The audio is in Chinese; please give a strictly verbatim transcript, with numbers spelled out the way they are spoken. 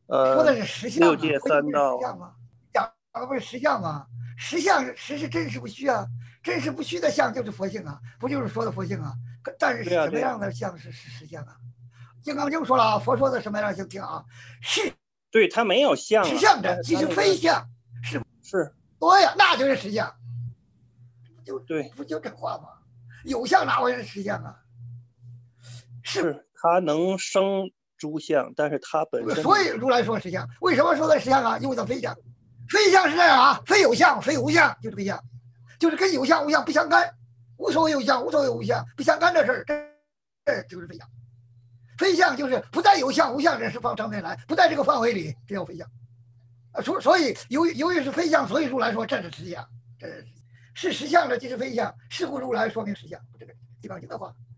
说的呃， 是实相啊， 六界佛经不是实三道， 相吗？讲的不是实相吗？实相是实是真实不虚啊，真实不虚的相就是佛性啊，不就是说的佛性啊？可但是对呀、对呀、 什么样的相是是实相啊？金刚经说了啊，佛说的什么样的性听啊？是对，它没有相啊， 实相者， 但是即是它那个非相， 是对呀，那就是实相，不就对， 不就这话吗？有相哪会是实相啊？ 是它能生诸相，但是它本身所以如来说实相，为什么说的实相啊？因为它非相，非相是这样啊，非有相，非无相，就是非相，就是跟有相无相不相干，无所谓有相，无所谓无相，不相干的事儿，这这就是非相。非相就是不在有相无相这十方层面来，不在这个范围里，这叫非相。所所以由于由于是非相，所以如来说这是实相，这是是实相的即是非相，是故如来说明实相，这个《金刚经》的话。